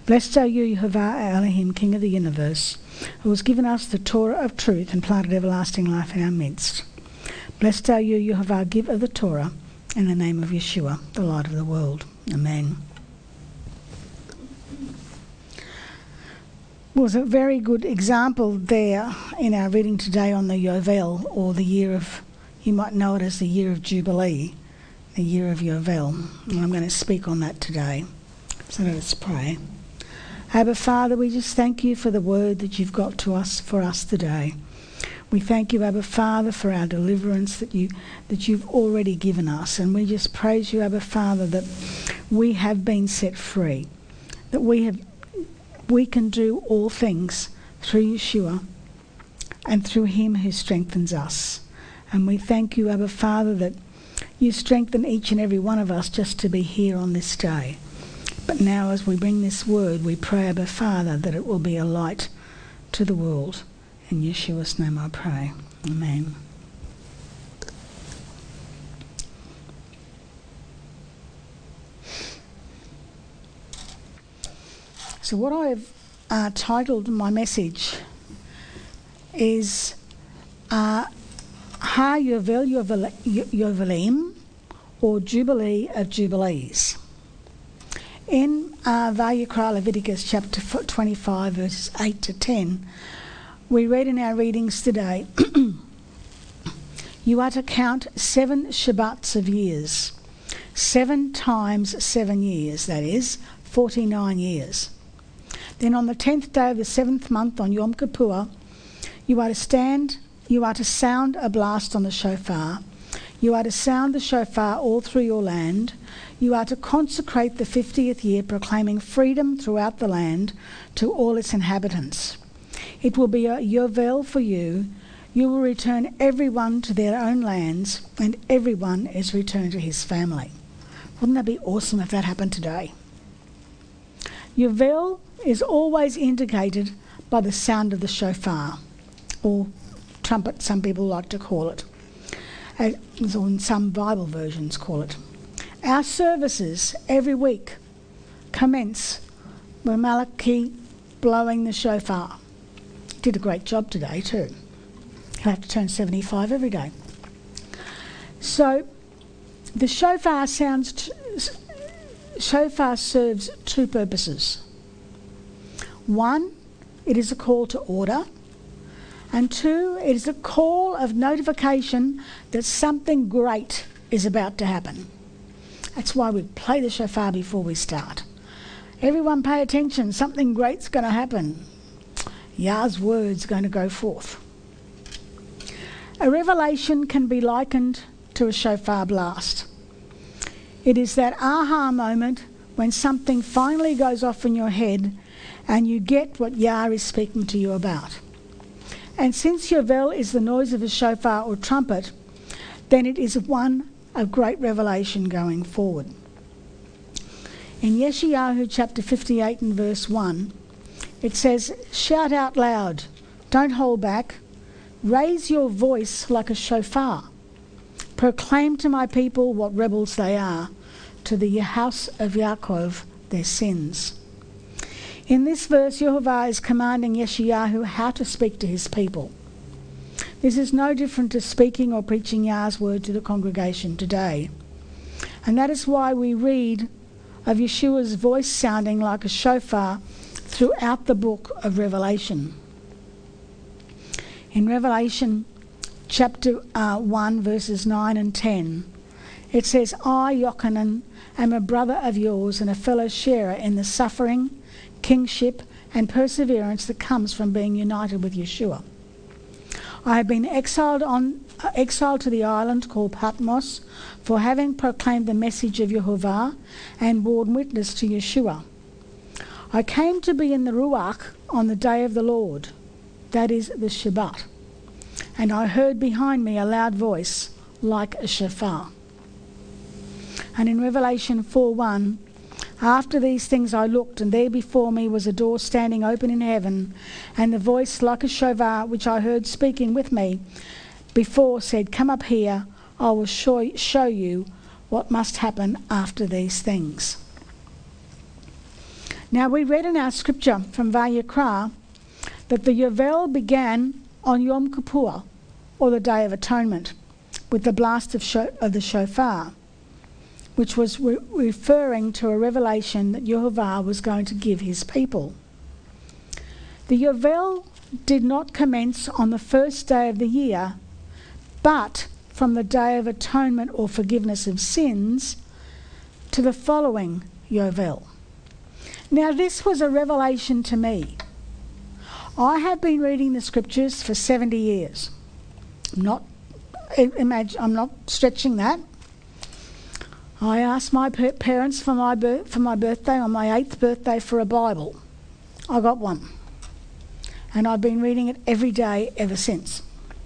Blessed are you, Yehovah Elohim, King of the universe, who has given us the Torah of truth and planted everlasting life in our midst. Blessed are you, Yehovah, giver of the Torah, in the name of Yeshua, the light of the world. Amen. Was a very good example there in our reading today on the Yovel, or the year of, you might know it as the year of Jubilee, the year of Yovel. And I'm going to speak on that today. So let us pray. Abba Father, we just thank you for the word that you've got to us for us today. We thank you, Abba Father, for our deliverance that you've already given us. And we just praise you, Abba Father, that we have been set free, that we can do all things through Yeshua and through him who strengthens us. And we thank you, Abba Father, that you strengthen each and every one of us just to be here on this day. But now as we bring this word, we pray, Abba Father, that it will be a light to the world. In Yeshua's name I pray. Amen. So what I've titled my message is Ha Yovel Yovelim, or Jubilee of Jubilees. In Vayikra, Leviticus chapter 25, verses 8 to 10, we read in our readings today, you are to count 7 Shabbats of years, 7 times 7 years, that is, 49 years. Then on the 10th day of the 7th month, on Yom Kippur, you are to sound a blast on the shofar. You are to sound the shofar all through your land. You are to consecrate the 50th year, proclaiming freedom throughout the land to all its inhabitants. It will be a Yovel for you. You will return everyone to their own lands, and everyone is returned to his family. Wouldn't that be awesome if that happened today? Yovel is always indicated by the sound of the shofar, or trumpet, some people like to call it, or in some Bible versions call it. Our services every week commence with Malachi blowing the shofar. He did a great job today too. He'll have to turn 75 every day. So the shofar serves 2 purposes. 1, it is a call to order. And 2, it is a call of notification that something great is about to happen. That's why we play the shofar before we start. Everyone pay attention, something great's going to happen. Yah's word's going to go forth. A revelation can be likened to a shofar blast. It is that aha moment when something finally goes off in your head and you get what Yah is speaking to you about. And since Yovel is the noise of a shofar or trumpet, then it is one of great revelation going forward. In Yeshayahu chapter 58 and verse 1, it says, shout out loud, don't hold back, raise your voice like a shofar. Proclaim to my people what rebels they are, to the house of Yaakov their sins. In this verse, Yehovah is commanding Yeshayahu how to speak to his people. This is no different to speaking or preaching Yah's word to the congregation today. And that is why we read of Yeshua's voice sounding like a shofar throughout the book of Revelation. In Revelation chapter 1, verses 9 and 10, it says, I, Yochanan, am a brother of yours and a fellow sharer in the suffering, kingship and perseverance that comes from being united with Yeshua. I have been exiled to the island called Patmos for having proclaimed the message of Yehovah and borne witness to Yeshua. I came to be in the Ruach on the day of the Lord, that is the Shabbat, and I heard behind me a loud voice like a shofar. And in Revelation 4:1, after these things I looked, and there before me was a door standing open in heaven, and the voice like a shofar which I heard speaking with me before said, come up here, I will show you what must happen after these things. Now, we read in our scripture from Vayikra that the Yovel began on Yom Kippur, or the Day of Atonement, with the blast of the shofar, which was referring to a revelation that Yehovah was going to give his people. The Yovel did not commence on the first day of the year, but from the Day of Atonement or forgiveness of sins to the following Yovel. Now, this was a revelation to me. I have been reading the scriptures for 70 years. I'm not stretching that. I asked my parents for my birthday, on my 8th birthday, for a Bible. I got one. And I've been reading it every day ever since.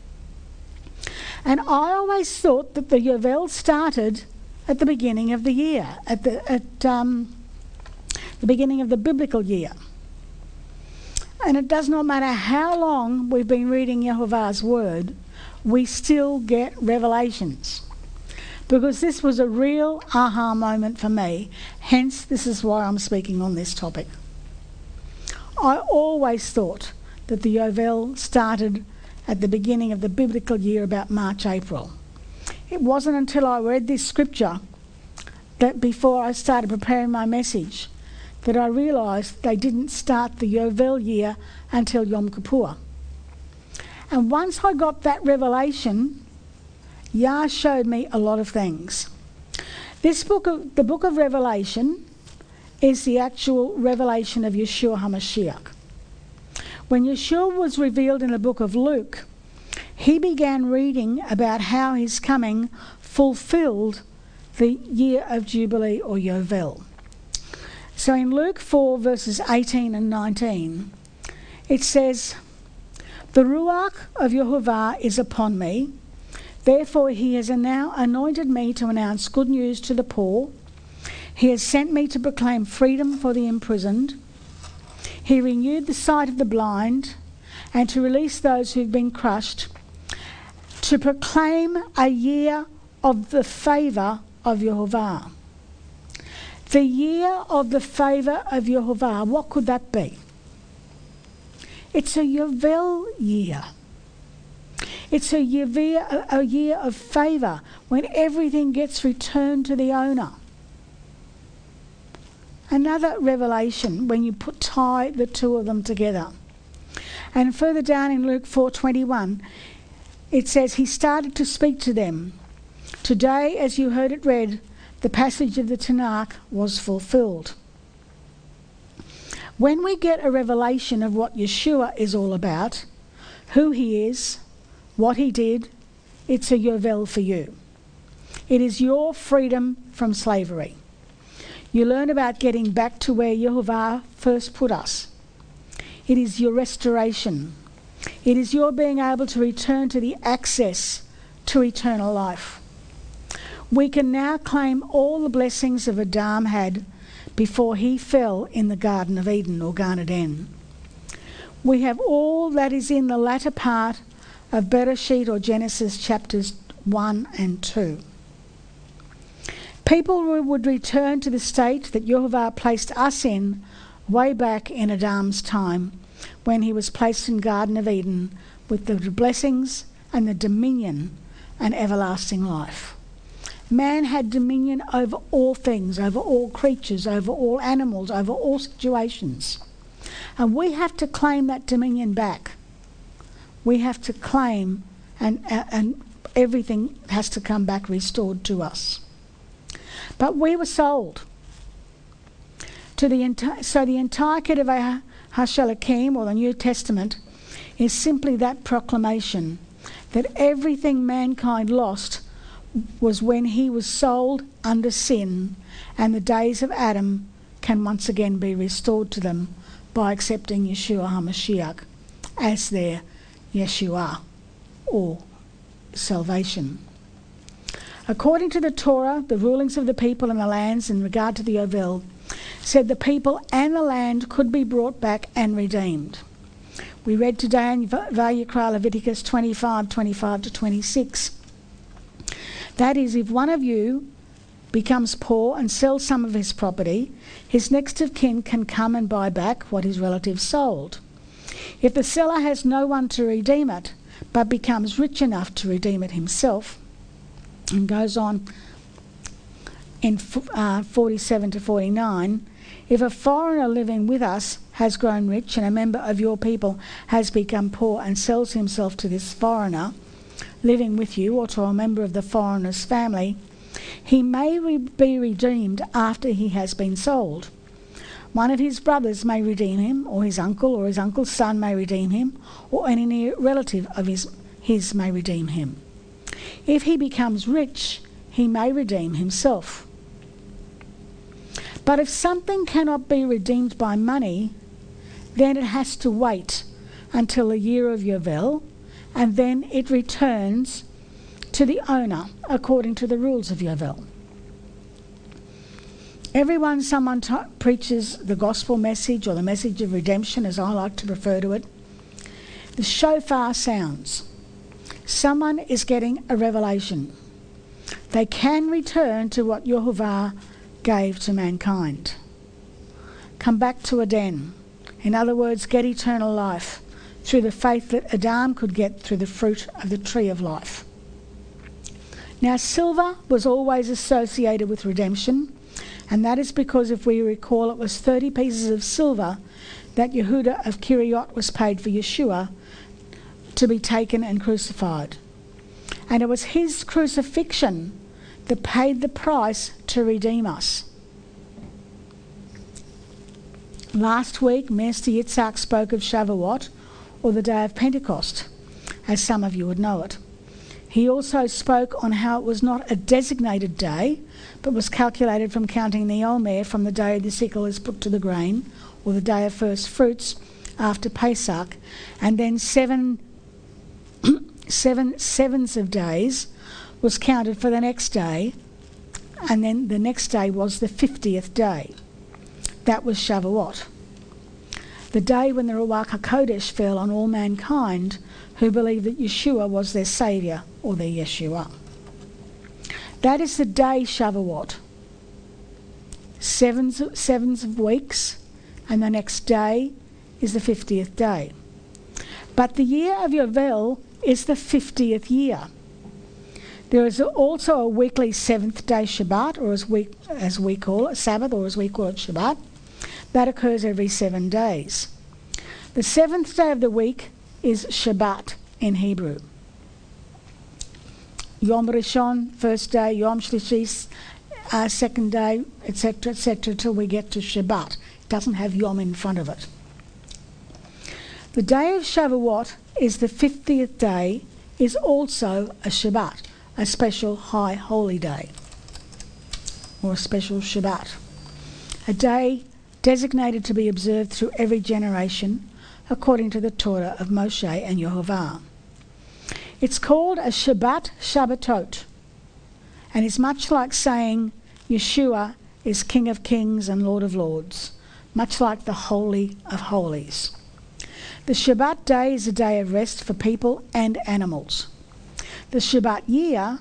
And I always thought that the Yovel started at the beginning of the year, at the beginning of the biblical year. And it does not matter how long we've been reading Yehovah's word, we still get revelations. Because this was a real aha moment for me. Hence, this is why I'm speaking on this topic. I always thought that the Yovel started at the beginning of the biblical year, about March, April. It wasn't until I read this scripture, that before I started preparing my message, that I realised they didn't start the Yovel year until Yom Kippur. And once I got that revelation, Yah showed me a lot of things. The book of Revelation, is the actual revelation of Yeshua HaMashiach. When Yeshua was revealed in the book of Luke, he began reading about how his coming fulfilled the year of Jubilee or Yovel. So in Luke 4 verses 18 and 19, it says, "The Ruach of Yehovah is upon me, therefore he has now anointed me to announce good news to the poor. He has sent me to proclaim freedom for the imprisoned. He renewed the sight of the blind, and to release those who've been crushed, to proclaim a year of the favour of Yehovah." The year of the favour of Yehovah, what could that be? It's a Yovel year. It's a year of favour, when everything gets returned to the owner. Another revelation when you tie the two of them together. And further down in Luke 4:21, it says, "He started to speak to them. Today, as you heard it read, the passage of the Tanakh was fulfilled." When we get a revelation of what Yeshua is all about, who he is, what he did, it's a Yovel for you. It is your freedom from slavery. You learn about getting back to where Yehovah first put us. It is your restoration. It is your being able to return to the access to eternal life. We can now claim all the blessings of Adam had before he fell in the Garden of Eden, or Gan Eden. We have all that is in the latter part of Bereshit, or Genesis, chapters 1 and 2. People would return to the state that Yehovah placed us in way back in Adam's time, when he was placed in Garden of Eden with the blessings and the dominion and everlasting life. Man had dominion over all things, over all creatures, over all animals, over all situations. And we have to claim that dominion back. We have to claim, and everything has to come back restored to us. But we were sold to the entire Ketuvei HaShalakim, or the New Testament, is simply that proclamation that everything mankind lost was when he was sold under sin, and the days of Adam can once again be restored to them by accepting Yeshua HaMashiach as their Yeshua, or salvation. According to the Torah, the rulings of the people and the lands in regard to the Yovel said the people and the land could be brought back and redeemed. We read today in Vayikra, Leviticus 25 to 26. That is, if one of you becomes poor and sells some of his property, his next of kin can come and buy back what his relative sold. If the seller has no one to redeem it, but becomes rich enough to redeem it himself, and goes on in 47 to 49, if a foreigner living with us has grown rich and a member of your people has become poor and sells himself to this foreigner living with you or to a member of the foreigner's family, he may be redeemed after he has been sold. One of his brothers may redeem him, or his uncle's son may redeem him, or any near relative of his may redeem him. If he becomes rich, he may redeem himself. But if something cannot be redeemed by money, then it has to wait until the year of Yovel, and then it returns to the owner according to the rules of Yovel. Someone preaches the gospel message, or the message of redemption as I like to refer to it, the shofar sounds. Someone is getting a revelation. They can return to what Yehovah gave to mankind. Come back to Eden. In other words, get eternal life through the faith that Adam could get through the fruit of the tree of life. Now, silver was always associated with redemption, and that is because, if we recall, it was 30 pieces of silver that Yehuda of Kiriot was paid for Yeshua to be taken and crucified. And it was his crucifixion that paid the price to redeem us. Last week, Minister Yitzhak spoke of Shavuot, or the day of Pentecost, as some of you would know it. He also spoke on how it was not a designated day, but was calculated from counting the Omer from the day the sickle is put to the grain, or the day of first fruits after Pesach, and then seven sevens of days was counted for the next day, and then the next day was the 50th day. That was Shavuot, the day when the Ruach HaKodesh fell on all mankind who believed that Yeshua was their Saviour, or their Yeshua. That is the day Shavuot. Sevens of weeks, and the next day is the 50th day. But the year of Yovel is the 50th year. There is also a weekly 7th day Shabbat, or as we call it, Sabbath, or as we call it, Shabbat, that occurs every 7 days. The 7th day of the week is Shabbat in Hebrew. Yom Rishon, first day, Yom Shlishi, second day, etc., till we get to Shabbat. It doesn't have Yom in front of it. The day of Shavuot is the 50th day, is also a Shabbat, a special high holy day, or a special Shabbat. A day designated to be observed through every generation, according to the Torah of Moshe and Yehovah. It's called a Shabbat Shabbatot, and it's much like saying Yeshua is King of Kings and Lord of Lords, much like the Holy of Holies. The Shabbat day is a day of rest for people and animals. The Shabbat year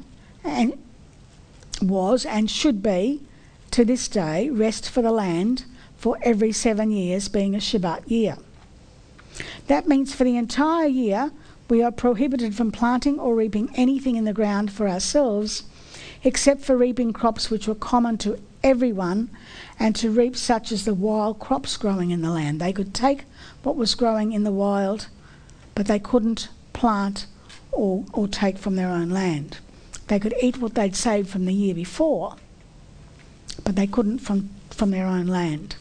was and should be, to this day, rest for the land for every 7 years, being a Shabbat year. That means for the entire year, we are prohibited from planting or reaping anything in the ground for ourselves, except for reaping crops which were common to everyone, and to reap such as the wild crops growing in the land. They could take what was growing in the wild, but they couldn't plant or take from their own land. They could eat what they'd saved from the year before, but they couldn't from their own land.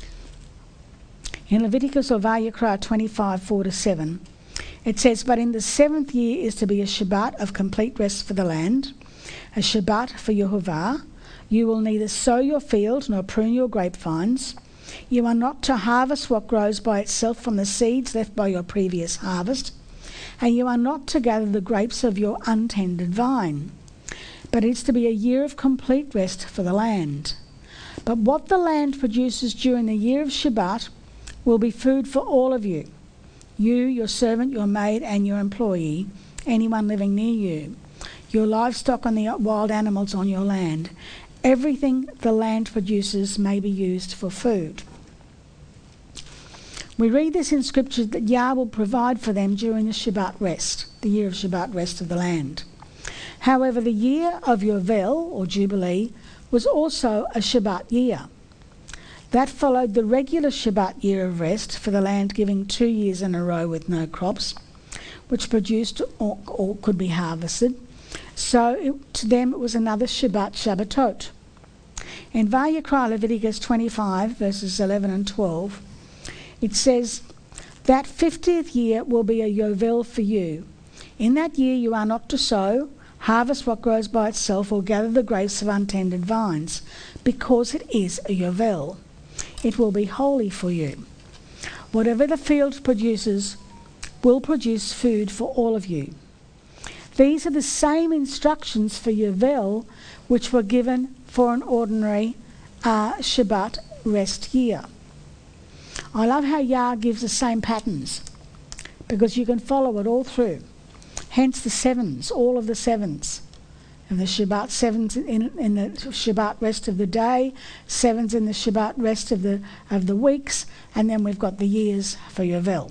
In Leviticus or Vayikra 25, 4-7, it says, "But in the 7th year is to be a Shabbat of complete rest for the land, a Shabbat for Yehovah. You will neither sow your field nor prune your grapevines. You are not to harvest what grows by itself from the seeds left by your previous harvest, and you are not to gather the grapes of your untended vine. But it is to be a year of complete rest for the land. But what the land produces during the year of Shabbat will be food for all of you, your servant, your maid, and your employee, anyone living near you, your livestock and the wild animals on your land, everything the land produces may be used for food. We read this in Scripture that Yah will provide for them during the Shabbat rest, the year of Shabbat rest of the land. However, the year of Yovel, or Jubilee, was also a Shabbat year. That followed the regular Shabbat year of rest for the land giving 2 years in a row with no crops, which produced or could be harvested. So to them it was another Shabbatot. In Vayikra, Leviticus 25, verses 11 and 12, it says, "That 50th year will be a Yovel for you. In that year you are not to sow, harvest what grows by itself, or gather the grapes of untended vines, because it is a Yovel. It will be holy for you. Whatever the field produces will produce food for all of you." These are the same instructions for Yovel which were given for an ordinary Shabbat rest year. I love how Yah gives the same patterns, because you can follow it all through. Hence the sevens, all of the sevens. And the Shabbat sevens in the Shabbat rest of the day, sevens in the Shabbat rest of the weeks, and then we've got the years for Yovel.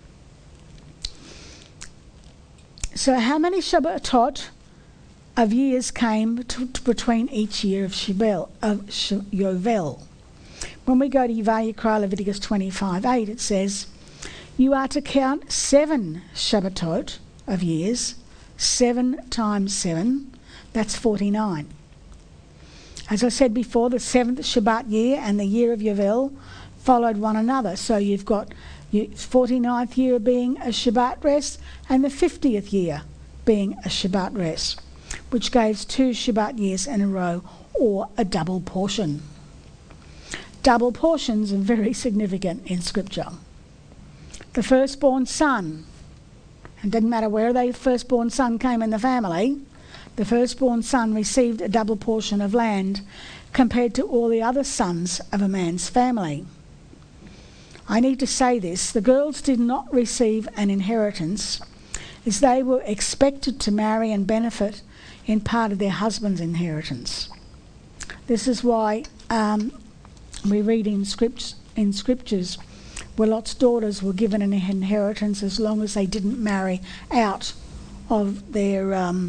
So how many Shabbatot of years came between each year of Yovel? When we go to Vayikra, Leviticus 25:8, it says, "You are to count 7 Shabbatot of years, 7 times 7, that's 49. As I said before, the 7th Shabbat year and the year of Yovel followed one another. So you've got 49th year being a Shabbat rest and the 50th year being a Shabbat rest, which gives 2 Shabbat years in a row, or a double portion. Double portions are very significant in Scripture. The firstborn son, it didn't matter where the firstborn son came in the family, the firstborn son received a double portion of land compared to all the other sons of a man's family. I need to say this, the girls did not receive an inheritance, as they were expected to marry and benefit in part of their husband's inheritance. This is why we read in scriptures where Lot's daughters were given an inheritance as long as they didn't marry out of their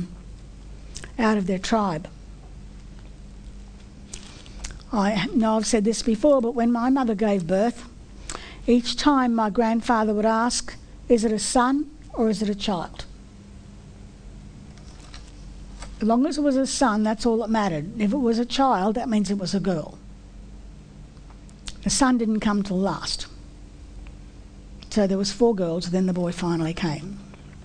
tribe. I know I've said this before, but when my mother gave birth, each time my grandfather would ask, "Is it a son or is it a child?" As long as it was a son, that's all that mattered. If it was a child, that means it was a girl. The son didn't come till last. So there was 4 girls, then the boy finally came.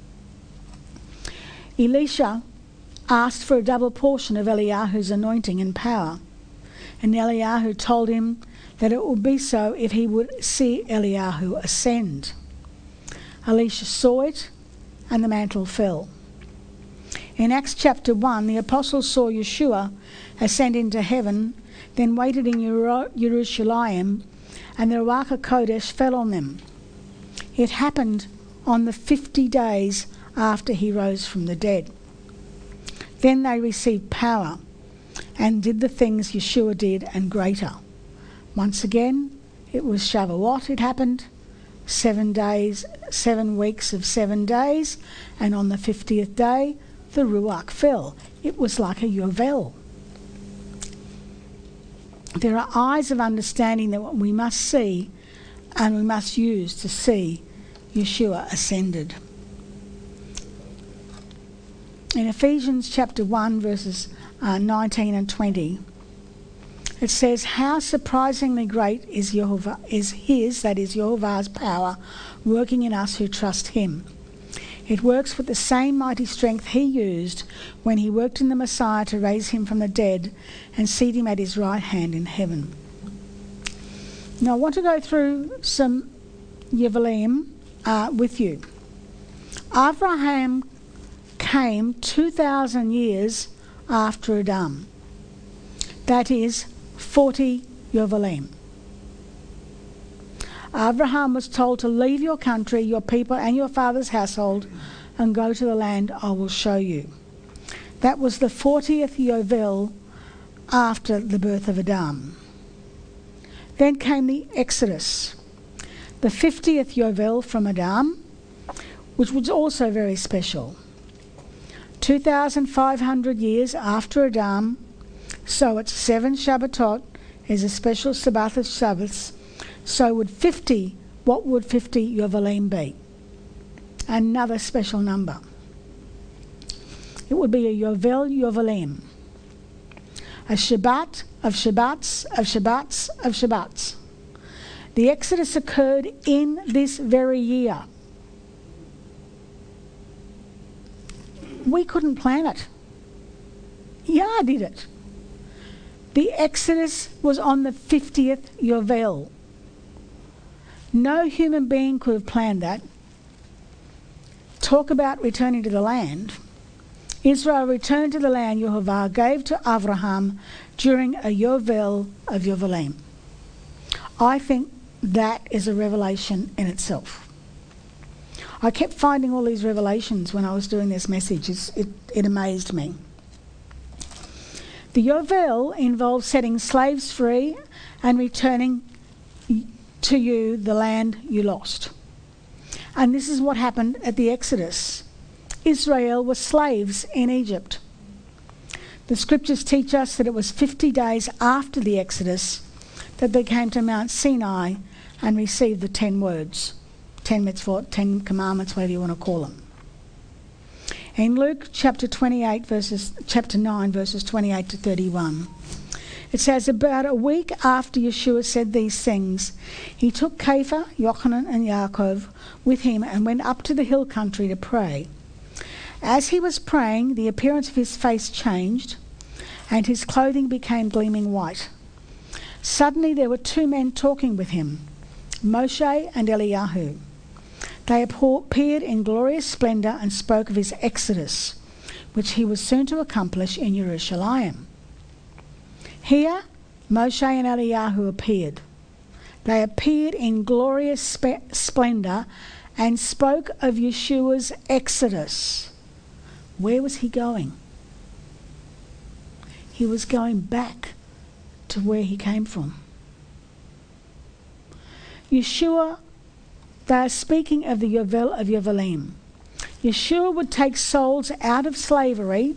Elisha asked for a double portion of Eliyahu's anointing and power, and Eliyahu told him that it would be so if he would see Eliyahu ascend. Elisha saw it, and the mantle fell. In Acts chapter 1, the apostles saw Yeshua ascend into heaven, then waited in Jerusalem, and the Ruach HaKodesh fell on them. It happened on the 50 days after he rose from the dead. Then they received power and did the things Yeshua did and greater. Once again, it was Shavuot it happened, 7 days, 7 weeks of 7 days, and on the 50th day, the Ruach fell. It was like a Yovel. There are eyes of understanding that we must see and we must use to see Yeshua ascended. In Ephesians chapter 1, verses 19 and 20, it says, "How surprisingly great is Yehovah's power working in us who trust him. It works with the same mighty strength he used when he worked in the Messiah to raise him from the dead and seat him at his right hand in heaven." Now I want to go through some Yevalim with you. Abraham came 2,000 years after Adam. That is 40 Yovalim. Abraham was told to leave your country, your people and your father's household and go to the land I will show you. That was the 40th Yovel after the birth of Adam. Then came the Exodus, the 50th Yovel from Adam, which was also very special. 2,500 years after Adam, so it's 7 Shabbatot is a special Sabbath of Shabbos, so what would 50 Yovelim be? Another special number. It would be a Yovel Yovelim, a Shabbat of Shabbats of Shabbats of Shabbats. The Exodus occurred in this very year. We couldn't plan it. Yah did it. The Exodus was on the 50th Yovel. No human being could have planned that. Talk about returning to the land. Israel returned to the land Yehovah gave to Abraham during a Yovel of Yovelim. I think that is a revelation in itself. I kept finding all these revelations when I was doing this message. It amazed me. The Yovel involves setting slaves free and returning to you the land you lost. And this is what happened at the Exodus. Israel was slaves in Egypt. The scriptures teach us that it was 50 days after the Exodus that they came to Mount Sinai and received the 10 words. 10 mitzvot, 10 commandments, whatever you want to call them. In Luke chapter 9, verses 28 to 31, it says, about a week after Yeshua said these things, he took Kepha, Yochanan and Yaakov with him and went up to the hill country to pray. As he was praying, the appearance of his face changed, and his clothing became gleaming white. Suddenly there were 2 men talking with him, Moshe and Eliyahu. They appeared in glorious splendour and spoke of his exodus, which he was soon to accomplish in Jerusalem. Here, Moshe and Eliyahu appeared. They appeared in glorious splendour and spoke of Yeshua's exodus. Where was he going? He was going back to where he came from. Yeshua, they are speaking of the Yovel of Yovelim. Yeshua would take souls out of slavery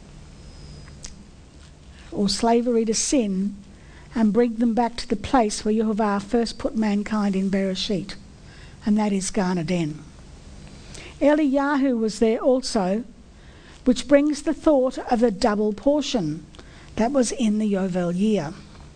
or slavery to sin and bring them back to the place where Yehovah first put mankind in Bereshit, and that is Gan Eden. Eliyahu was there also, which brings the thought of the double portion that was in the Yovel year.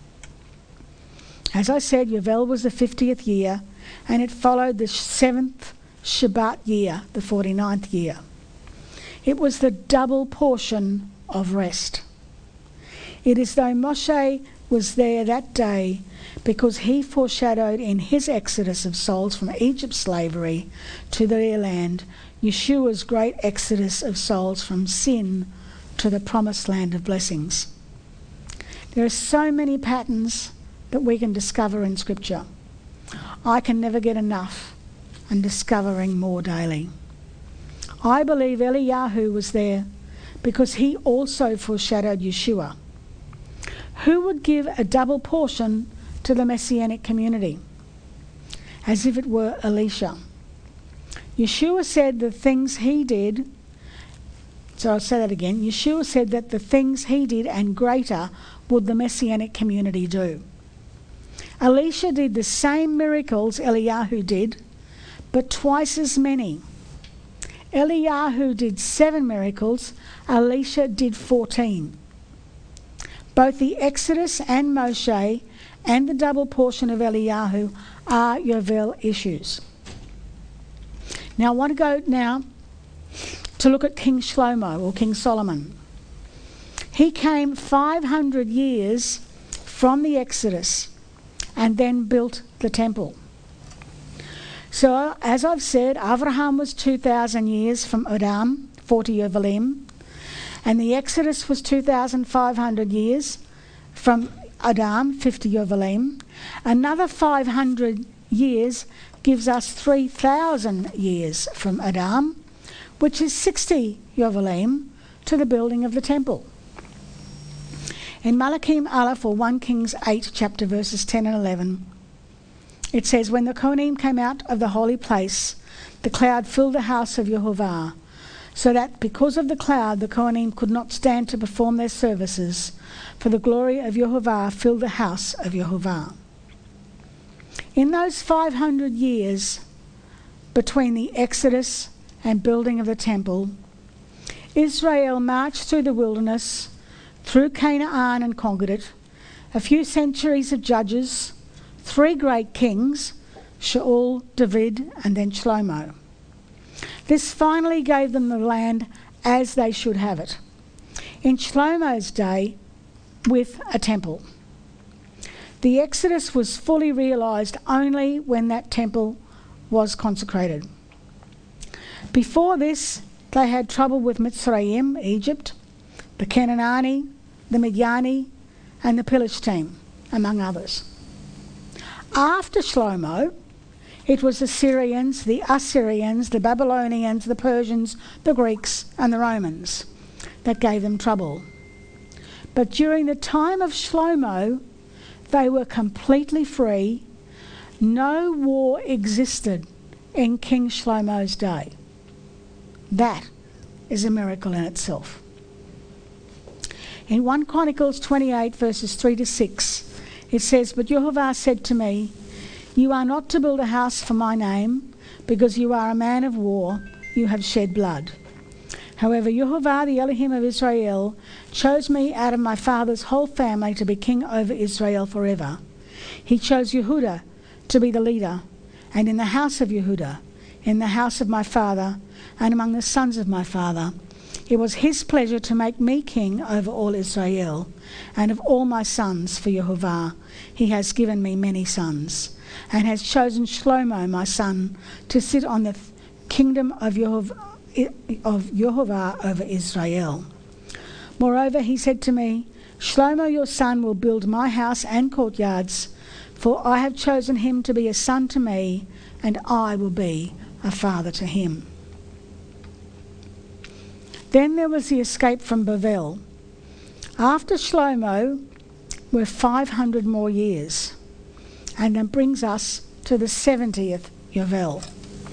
As I said, Yovel was the 50th year, and it followed the 7th Shabbat year, the 49th year. It was the double portion of rest. It is though Moshe was there that day because he foreshadowed in his exodus of souls from Egypt's slavery to their land, Yeshua's great exodus of souls from sin to the promised land of blessings. There are so many patterns that we can discover in Scripture. I can never get enough and discovering more daily. I believe Eliyahu was there because he also foreshadowed Yeshua, who would give a double portion to the Messianic community, as if it were Elisha. Yeshua said the things he did, so I'll say that again, Yeshua said that the things he did and greater would the Messianic community do. Elisha did the same miracles Eliyahu did, but twice as many. Eliyahu did 7 miracles, Elisha did 14. Both the Exodus and Moshe and the double portion of Eliyahu are Yovel issues. Now I want to go now to look at King Shlomo or King Solomon. He came 500 years from the Exodus and then built the temple. So, as I've said, Abraham was 2,000 years from Adam, 40 Yovelim, and the Exodus was 2,500 years from Adam, 50 Yovelim. Another 500 years gives us 3,000 years from Adam, which is 60 Yovelim to the building of the temple. In Malachim Aleph, or 1 Kings 8, chapter verses 10 and 11, it says, "When the Kohanim came out of the holy place, the cloud filled the house of Yehovah, so that because of the cloud the Kohanim could not stand to perform their services, for the glory of Yehovah filled the house of Yehovah." In those 500 years between the Exodus and building of the temple, Israel marched through the wilderness, through Canaan and conquered it, a few centuries of judges, 3 great kings, Shaul, David, and then Shlomo. This finally gave them the land as they should have it. In Shlomo's day, with a temple. The Exodus was fully realised only when that temple was consecrated. Before this, they had trouble with Mitzrayim, Egypt, the Canaanite, the Midiani, and the Philistine, among others. After Shlomo, it was the Syrians, the Assyrians, the Babylonians, the Persians, the Greeks, and the Romans that gave them trouble. But during the time of Shlomo, they were completely free. No war existed in King Shlomo's day. That is a miracle in itself. In 1 Chronicles 28, verses 3 to 6, it says, "But Yehovah said to me, you are not to build a house for my name, because you are a man of war, you have shed blood. However, Yehovah, the Elohim of Israel, chose me out of my father's whole family to be king over Israel forever. He chose Yehudah to be the leader, and in the house of Yehudah, in the house of my father, and among the sons of my father, it was his pleasure to make me king over all Israel, and of all my sons for Yehovah. He has given me many sons, and has chosen Shlomo, my son, to sit on the kingdom of Yehovah over Israel. Moreover, he said to me, Shlomo your son will build my house and courtyards, for I have chosen him to be a son to me, and I will be a father to him." Then there was the escape from Bavel. After Shlomo were 500 more years, and that brings us to the 70th Yovel.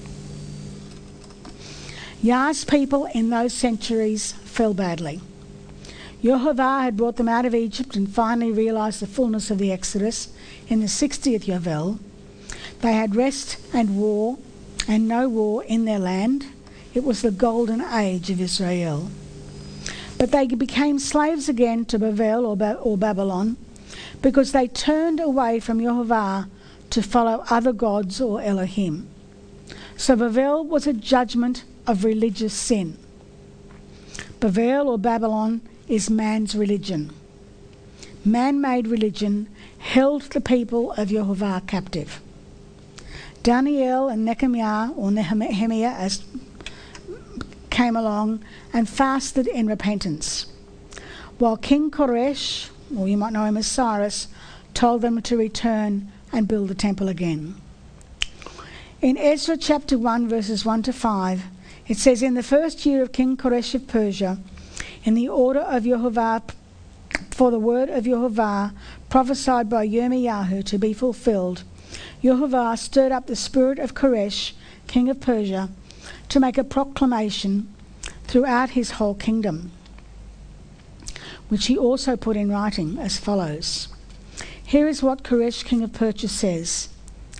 Yah's people in those centuries fell badly. Yehovah had brought them out of Egypt and finally realised the fullness of the Exodus in the 60th Yovel. They had rest and war and no war in their land. It was the golden age of Israel. But they became slaves again to Bavel or Babylon because they turned away from Yehovah to follow other gods or Elohim. So Bavel was a judgment of religious sin. Bavel or Babylon is man's religion. Man-made religion held the people of Yehovah captive. Daniel and Nehemiah as came along and fasted in repentance, while King Koresh, or you might know him as Cyrus, told them to return and build the temple again. In Ezra chapter 1 verses 1 to 5, it says, "In the first year of King Koresh of Persia, in the order of Yehovah, for the word of Yehovah prophesied by Yirmiyahu to be fulfilled, Yehovah stirred up the spirit of Koresh, king of Persia, to make a proclamation throughout his whole kingdom, which he also put in writing as follows. Here is what Koresh, king of Persia says.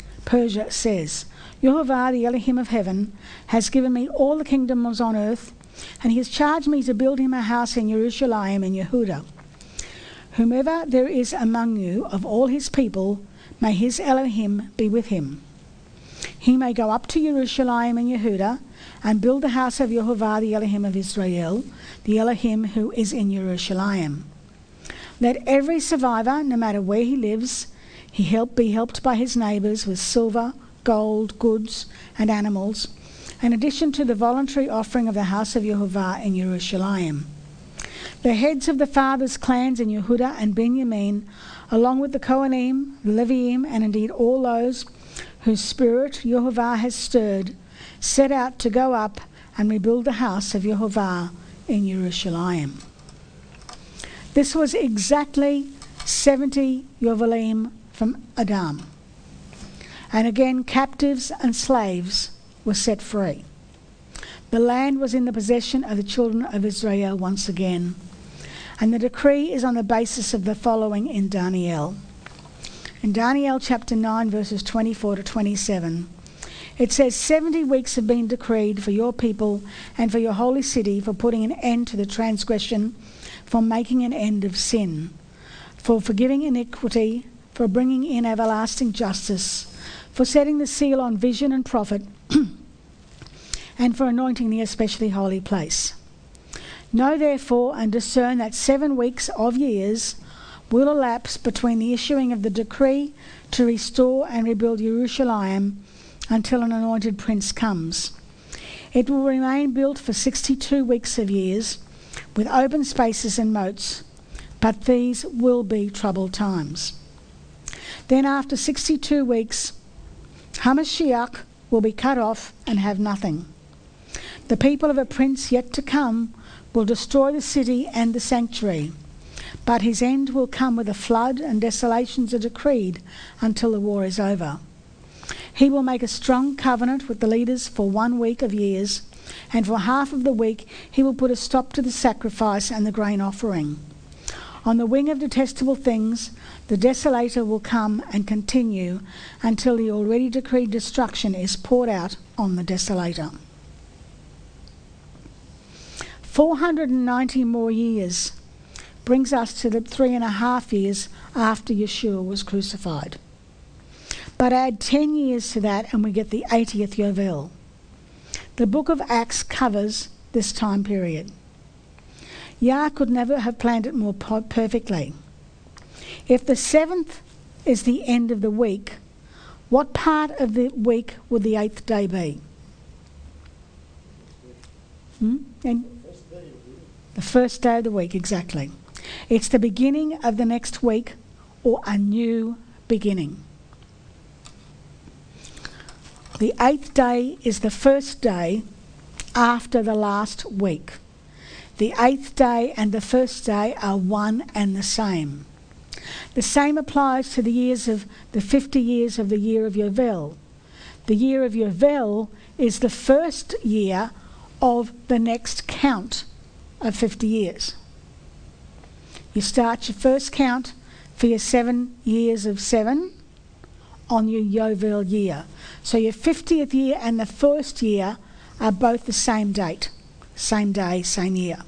Yehovah, the Elohim of heaven, has given me all the kingdoms on earth, and he has charged me to build him a house in Jerusalem in Yehudah. Whomever there is among you of all his people, may his Elohim be with him. He may go up to Jerusalem in Yehudah and build the house of Yehovah, the Elohim of Israel, the Elohim who is in Jerusalem. Let every survivor, no matter where he lives, be helped by his neighbours with silver, gold, goods, and animals, in addition to the voluntary offering of the house of Yehovah in Jerusalem. The heads of the fathers' clans in Yehudah and Benjamin, along with the Kohanim, the Leviim, and indeed all those whose spirit Yehovah has stirred, set out to go up and rebuild the house of Yehovah in Jerusalem." This was exactly 70 Yovelim from Adam. And again, captives and slaves were set free. The land was in the possession of the children of Israel once again. And the decree is on the basis of the following in Daniel. In Daniel chapter 9, verses 24 to 27, it says, 70 weeks have been decreed for your people and for your holy city, for putting an end to the transgression, for making an end of sin, for forgiving iniquity, for bringing in everlasting justice, for setting the seal on vision and prophet, and for anointing the especially holy place. Know therefore and discern that 7 weeks of years will elapse between the issuing of the decree to restore and rebuild Jerusalem until an anointed prince comes. It will remain built for 62 weeks of years, with open spaces and moats, but these will be troubled times. Then after 62 weeks, Hamashiach will be cut off and have nothing. The people of a prince yet to come will destroy the city and the sanctuary, but his end will come with a flood, and desolations are decreed until the war is over. He will make a strong covenant with the leaders for 1 week of years, and for half of the week he will put a stop to the sacrifice and the grain offering. On the wing of detestable things, the desolator will come and continue until the already decreed destruction is poured out on the desolator. 490 more years brings us to the 3.5 years after Yeshua was crucified. But add 10 years to that and we get the 80th Yovel. The book of Acts covers this time period. Yah could never have planned it more perfectly. If the 7th is the end of the week, what part of the week would the 8th day be? And the first day of the week, exactly. It's the beginning of the next week, or a new beginning. The 8th day is the first day after the last week. The 8th day and the first day are one and the same. The same applies to the years of the 50 years of the year of Yovel. The year of Yovel is the first year of the next count of 50 years. You start your first count for your 7 years of 7 on your Yovel year. So your 50th year and the first year are both the same date, same day, same year.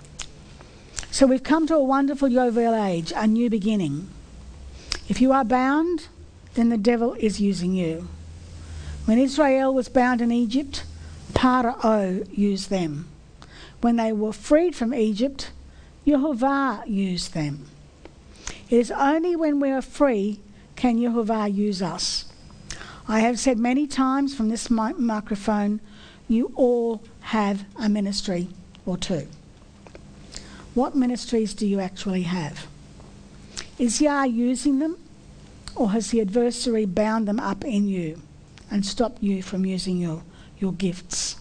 So we've come to a wonderful Yovel age, a new beginning. If you are bound, then the devil is using you. When Israel was bound in Egypt, Paro used them. When they were freed from Egypt, Yehovah used them. It is only when we are free can Yehovah use us. I have said many times from this microphone, you all have a ministry or two. What ministries do you actually have? Is Yah using them, or has the adversary bound them up in you and stopped you from using your gifts?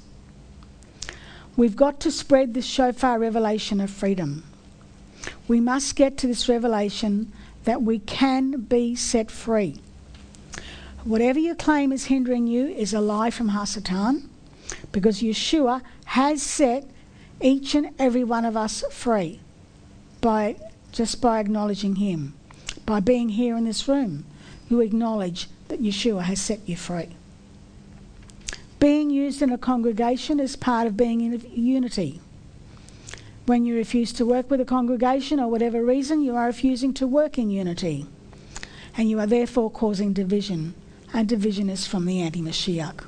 We've got to spread this shofar revelation of freedom. We must get to this revelation that we can be set free. Whatever you claim is hindering you is a lie from Hasatan, because Yeshua has set each and every one of us free by acknowledging him. By being here in this room, you acknowledge that Yeshua has set you free. Being used in a congregation is part of being in unity. When you refuse to work with a congregation or whatever reason, you are refusing to work in unity. And you are therefore causing division. And division is from the anti-Mashiach.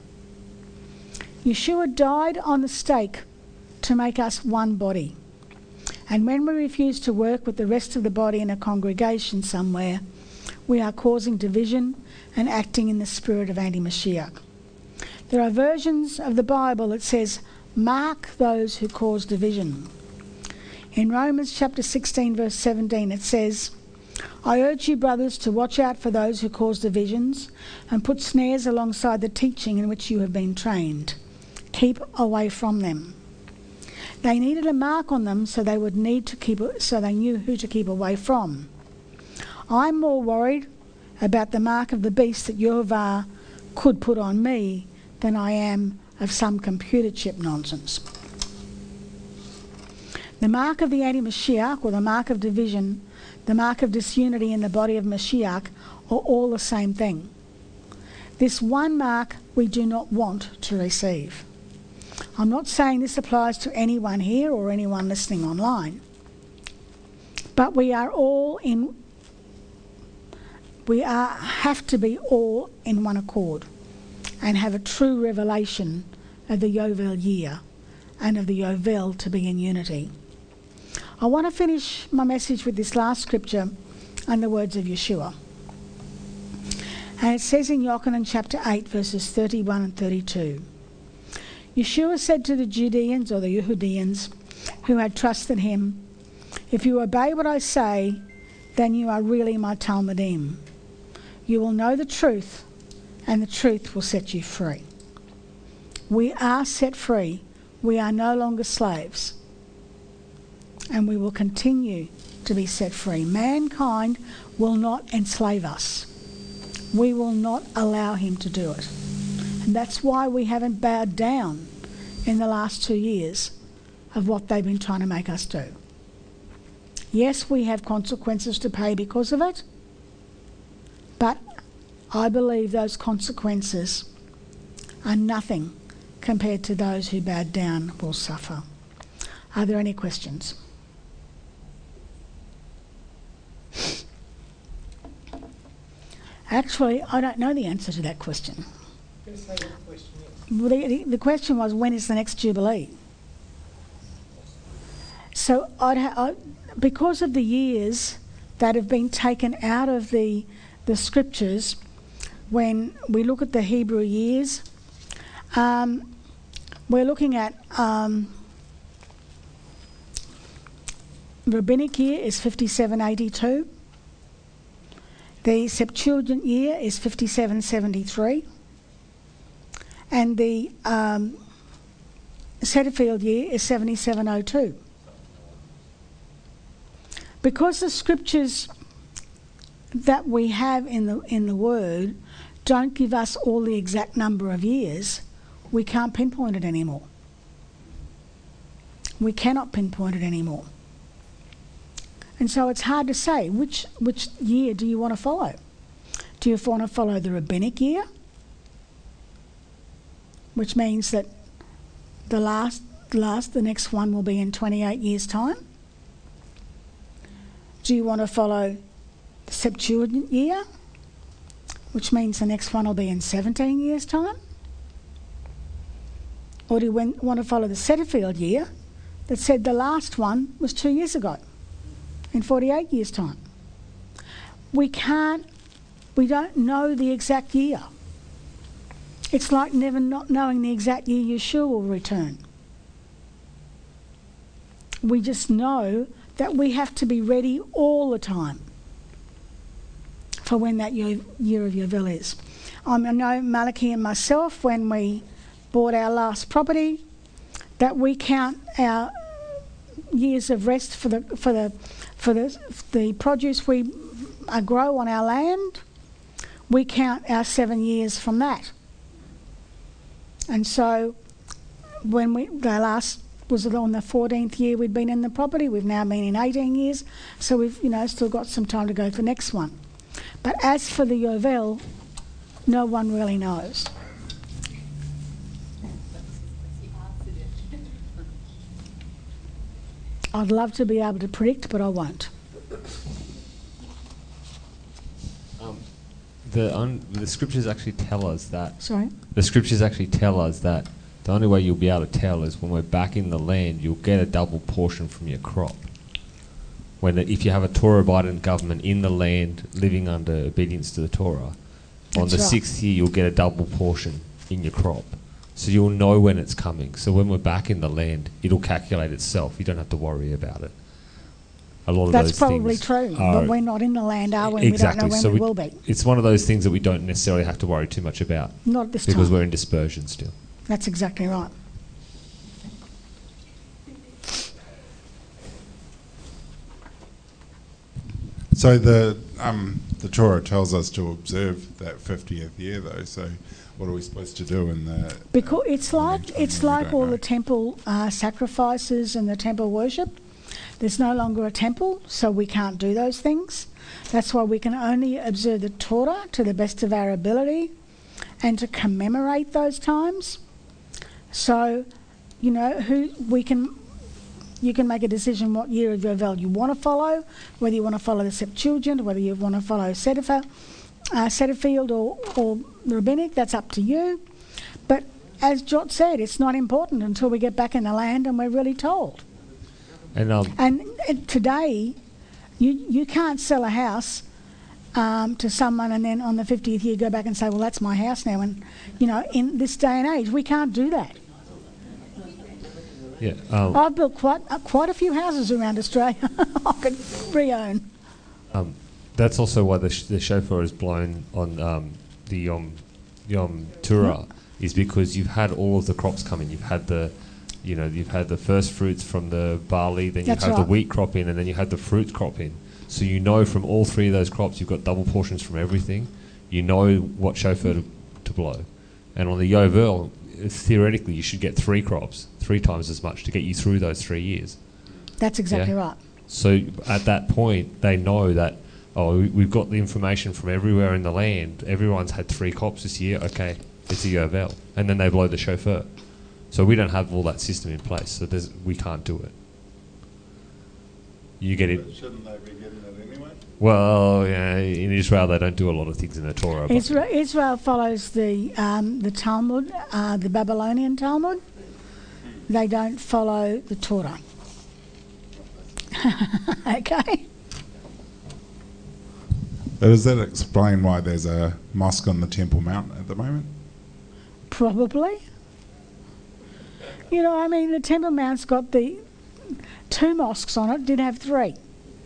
Yeshua died on the stake to make us one body. And when we refuse to work with the rest of the body in a congregation somewhere, we are causing division and acting in the spirit of anti-Mashiach. There are versions of the Bible that says, mark those who cause division. In Romans chapter 16 verse 17 it says, I urge you, brothers, to watch out for those who cause divisions and put snares alongside the teaching in which you have been trained. Keep away from them. They needed a mark on them so they would need to so they knew who to keep away from. I'm more worried about the mark of the beast that Yehovah could put on me than I am of some computer chip nonsense. The mark of the anti-Mashiach, or the mark of division, the mark of disunity in the body of Mashiach, are all the same thing. This one mark we do not want to receive. I'm not saying this applies to anyone here or anyone listening online, but have to be all in one accord and have a true revelation of the Yovel year and of the Yovel to be in unity. I want to finish my message with this last scripture and the words of Yeshua. And it says in Yochanan chapter 8 verses 31 and 32. Yeshua said to the Judeans, or the Yehudians, who had trusted him, "If you obey what I say, then you are really my Talmudim. You will know the truth, and the truth will set you free." We are set free. We are no longer slaves. And we will continue to be set free. Mankind will not enslave us. We will not allow him to do it. And that's why we haven't bowed down in the last 2 years of what they've been trying to make us do. Yes, we have consequences to pay because of it, but I believe those consequences are nothing compared to those who bowed down will suffer. Are there any questions? Actually, I don't know the answer to that question. Well, the question was, when is the next Jubilee? So because of the years that have been taken out of the scriptures, when we look at the Hebrew years, we're looking at Rabbinic year is 5782. The Septuagint year is 5773. And the Setterfield year is 7702. Because the scriptures that we have in the Word don't give us all the exact number of years, we can't pinpoint it anymore. We cannot pinpoint it anymore. And so it's hard to say which year do you want to follow. Do you want to follow the Rabbinic year, which means that the next one will be in 28 years' time? Do you want to follow the Septuagint year, which means the next one will be in 17 years' time? Or do you want to follow the Setterfield year that said the last one was 2 years ago, in 48 years' time? We don't know the exact year. It's like never not knowing the exact year Yeshua will return. We just know that we have to be ready all the time for when that year of Yovel is. I know Malachi and myself, when we bought our last property, that we count our years of rest for the produce we grow on our land. We count our 7 years from that. And so when the last was on the 14th year we'd been in the property, we've now been in 18 years, so we've still got some time to go for the next one. But as for the Yovel, no one really knows. I'd love to be able to predict, but I won't. The scriptures actually tell us that. Sorry? The scriptures actually tell us that the only way you'll be able to tell is when we're back in the land, you'll get a double portion from your crop. If you have a Torah-abiding government in the land living under obedience to the Torah, on the 6th year you'll get a double portion in your crop. So you'll know when it's coming. So when we're back in the land, it'll calculate itself. You don't have to worry about it. A lot of That's those probably things true, but we're not in the land, are we? Exactly. We don't know when we will be. It's one of those things that we don't necessarily have to worry too much about. Not at this time. Because we're in dispersion still. That's exactly right. So the Torah tells us to observe that 50th year, though. So what are we supposed to do in the? Because it's like all know. the temple sacrifices and the temple worship. There's no longer a temple, so we can't do those things. That's why we can only observe the Torah to the best of our ability and to commemorate those times. So, you know, you can make a decision what year of Yovel you want to follow, whether you want to follow the Septuagint, whether you want to follow Setterfield or Rabbinic, that's up to you. But as Jot said, it's not important until we get back in the land and we're really told. And today, you can't sell a house to someone and then on the 50th year go back and say, well, that's my house now. And, you know, in this day and age, we can't do that. Yeah, I've built quite a few houses around Australia I could re-own. that's also why the shofar is blown on the Yom Teruah, is because you've had all of the crops coming. You've had you've had the first fruits from the barley, then you have the wheat crop in, and then you had the fruit crop in. So you know from all three of those crops, you've got double portions from everything. You know what shofar to blow. And on the Yovel, theoretically, you should get 3 crops, 3 times as much to get you through those 3 years. That's exactly right. So at that point, they know that, we've got the information from everywhere in the land. Everyone's had 3 crops this year. Okay, it's a Yovel. And then they blow the shofar. So we don't have all that system in place. So we can't do it. You get it. But shouldn't they be getting it anyway? Well, yeah, in Israel they don't do a lot of things in the Torah. Israel follows the Talmud, the Babylonian Talmud. They don't follow the Torah. Okay. Does that explain why there's a mosque on the Temple Mount at the moment? Probably. You know, I mean, the Temple Mount's got the 2 mosques on it, did have 3.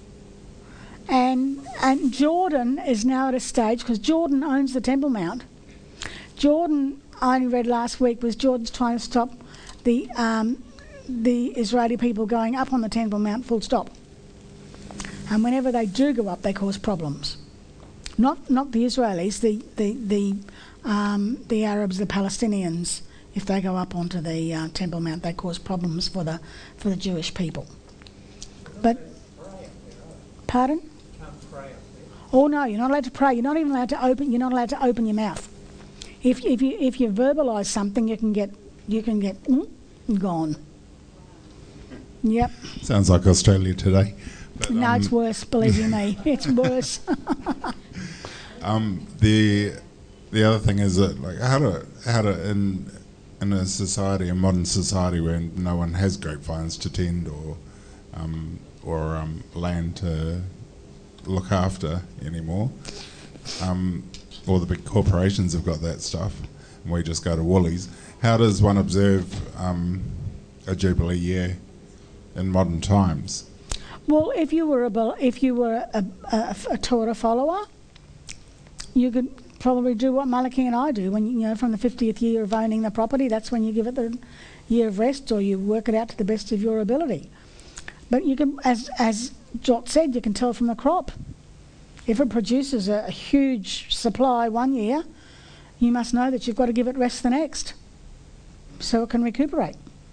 And Jordan is now at a stage, because Jordan owns the Temple Mount. Jordan, I only read last week, was Jordan's trying to stop the Israeli people going up on the Temple Mount full stop. And whenever they do go up, they cause problems. Not the Israelis, the Arabs, the Palestinians. If they go up onto the Temple Mount, they cause problems for the Jewish people. But, pardon? Oh no, you're not allowed to pray. You're not even allowed to open. You're not allowed to open your mouth. If you verbalise something, you can get gone. Yep. Sounds like Australia today. But, no, it's worse. Believe you me, it's worse. The other thing is that, like, how to in a society, a modern society where no one has grapevines to tend or land to look after anymore, all the big corporations have got that stuff, and we just go to Woolies. How does one observe a Jubilee year in modern times? Well, if you were a Torah follower, you could probably do what Malachi and I do. When from the 50th year of owning the property, that's when you give it the year of rest, or you work it out to the best of your ability. But you can, as Jot said, you can tell from the crop. If it produces a huge supply one year, you must know that you've got to give it rest the next, so it can recuperate.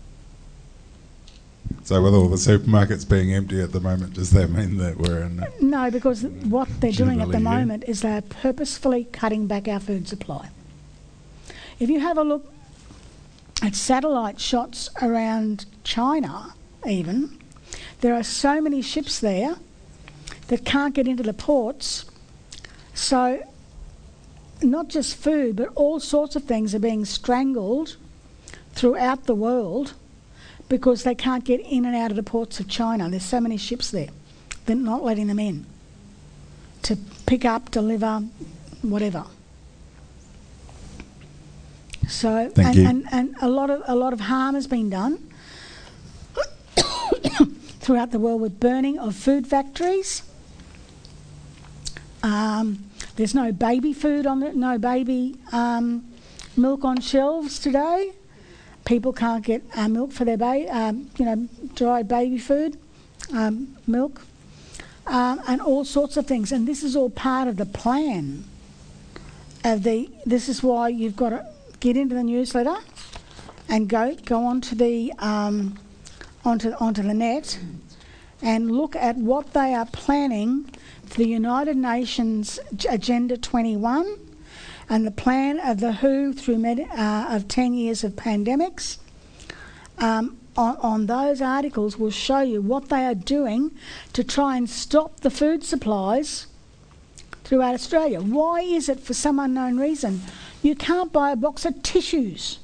So with all the supermarkets being empty at the moment, does that mean that we're in... No, because what they're doing at the moment is they're purposefully cutting back our food supply. If you have a look at satellite shots around China even, there are so many ships there that can't get into the ports. So not just food, but all sorts of things are being strangled throughout the world because they can't get in and out of the ports of China. There's so many ships there. They're not letting them in to pick up, deliver, whatever. So and a lot of harm has been done throughout the world with burning of food factories. There's no baby food no baby milk on shelves today. People can't get milk for their dried baby food, milk. and all sorts of things. And this is all part of the plan. This is why you've got to get into the newsletter and go onto the onto the net and look at what they are planning for the United Nations Agenda 21 and the plan of the WHO through of 10 years of pandemics. On those articles will show you what they are doing to try and stop the food supplies throughout Australia. Why is it, for some unknown reason, you can't buy a box of tissues?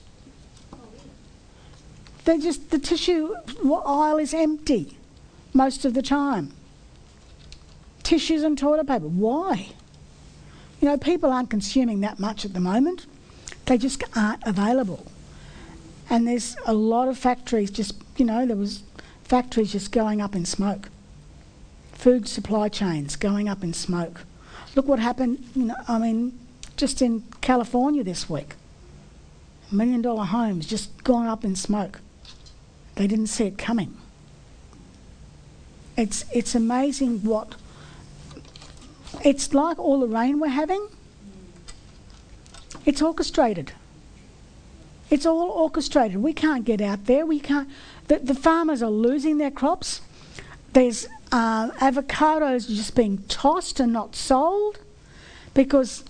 The tissue aisle is empty most of the time. Tissues and toilet paper. Why? You know, people aren't consuming that much at the moment. They just aren't available. And there's a lot of factories there was factories just going up in smoke. Food supply chains going up in smoke. Look what happened, just in California this week. $1 million homes just gone up in smoke. They didn't see it coming. It's amazing what... It's like all the rain we're having. It's orchestrated. It's all orchestrated. We can't get out there. We can't... The farmers are losing their crops. There's avocados just being tossed and not sold because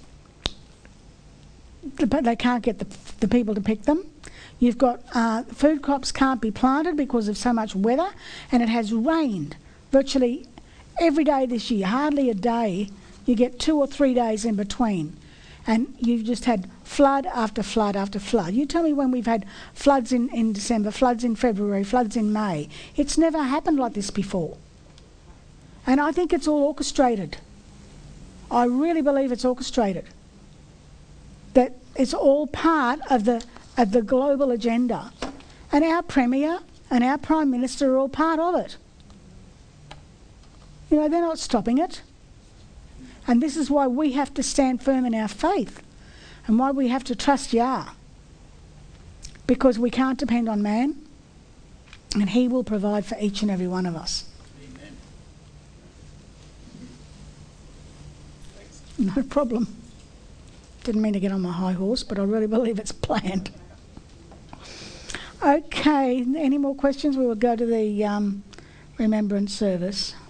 they can't get the people to pick them. You've got food crops can't be planted because of so much weather, and it has rained virtually every day this year. Hardly a day. You get 2 or 3 days in between. And you've just had flood after flood after flood. You tell me when we've had floods in December, floods in February, floods in May. It's never happened like this before. And I think it's all orchestrated. I really believe it's orchestrated. That it's all part of the global agenda. And our Premier and our Prime Minister are all part of it. You know, they're not stopping it. And this is why we have to stand firm in our faith and why we have to trust Yah. Because we can't depend on man, and he will provide for each and every one of us. Amen. No problem. Didn't mean to get on my high horse, but I really believe it's planned. Okay, any more questions? We will go to the remembrance service.